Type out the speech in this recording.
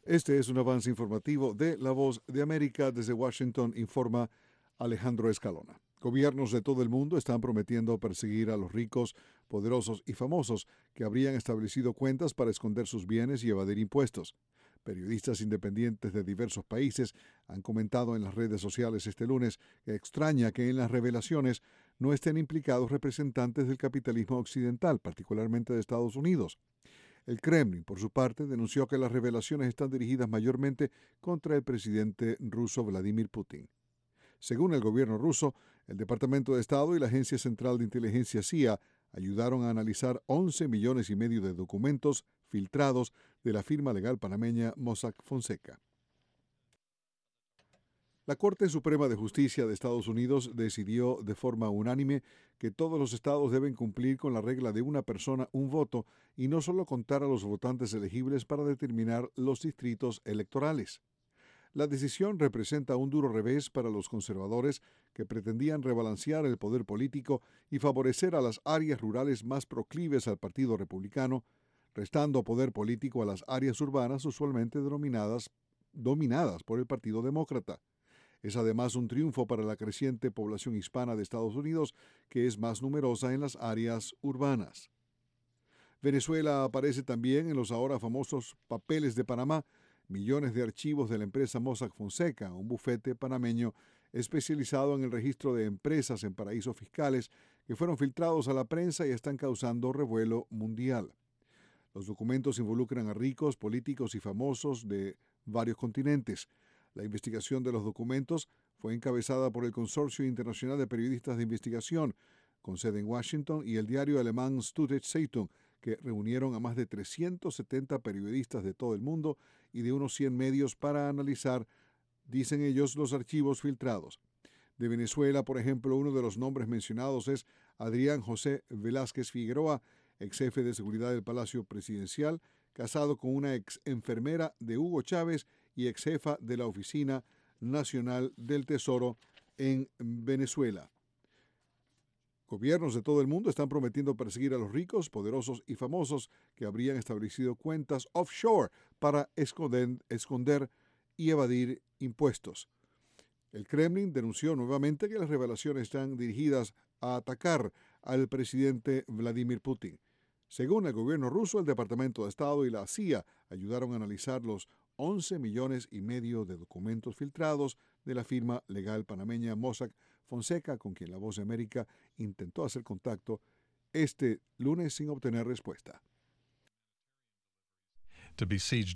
Este es un avance informativo de La Voz de América. Desde Washington informa Alejandro Escalona. Gobiernos de todo el mundo están prometiendo perseguir a los ricos, poderosos y famosos que habrían establecido cuentas para esconder sus bienes y evadir impuestos. Periodistas independientes de diversos países han comentado en las redes sociales este lunes que extraña que en las revelaciones no estén implicados representantes del capitalismo occidental, particularmente de Estados Unidos. El Kremlin, por su parte, denunció que las revelaciones están dirigidas mayormente contra el presidente ruso Vladimir Putin. Según el gobierno ruso, el Departamento de Estado y la Agencia Central de Inteligencia CIA ayudaron a analizar 11 millones y medio de documentos filtrados de la firma legal panameña Mossack Fonseca. La Corte Suprema de Justicia de Estados Unidos decidió de forma unánime que todos los estados deben cumplir con la regla de una persona, un voto, y no solo contar a los votantes elegibles para determinar los distritos electorales. La decisión representa un duro revés para los conservadores que pretendían rebalancear el poder político y favorecer a las áreas rurales más proclives al Partido Republicano, restando poder político a las áreas urbanas usualmente dominadas por el Partido Demócrata. Es además un triunfo para la creciente población hispana de Estados Unidos, que es más numerosa en las áreas urbanas. Venezuela aparece también en los ahora famosos papeles de Panamá, millones de archivos de la empresa Mossack Fonseca, un bufete panameño especializado en el registro de empresas en paraísos fiscales que fueron filtrados a la prensa y están causando revuelo mundial. Los documentos involucran a ricos, políticos y famosos de varios continentes. La investigación de los documentos fue encabezada por el Consorcio Internacional de Periodistas de Investigación, con sede en Washington, y el diario alemán Süddeutsche Zeitung, que reunieron a más de 370 periodistas de todo el mundo y de unos 100 medios para analizar, dicen ellos, los archivos filtrados. De Venezuela, por ejemplo, uno de los nombres mencionados es Adrián José Velázquez Figueroa, ex jefe de seguridad del Palacio Presidencial, casado con una ex enfermera de Hugo Chávez y ex jefa de la Oficina Nacional del Tesoro en Venezuela. Gobiernos de todo el mundo están prometiendo perseguir a los ricos, poderosos y famosos que habrían establecido cuentas offshore para esconder y evadir impuestos. El Kremlin denunció nuevamente que las revelaciones están dirigidas a atacar al presidente Vladimir Putin. Según el gobierno ruso, el Departamento de Estado y la CIA ayudaron a analizar los 11 millones y medio de documentos filtrados de la firma legal panameña Mossack Fonseca, con quien La Voz de América intentó hacer contacto este lunes sin obtener respuesta. To besiege